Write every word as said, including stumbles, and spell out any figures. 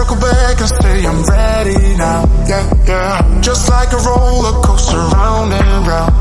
circle back and say I'm ready now. Yeah, yeah. Just like a roller coaster, round and round.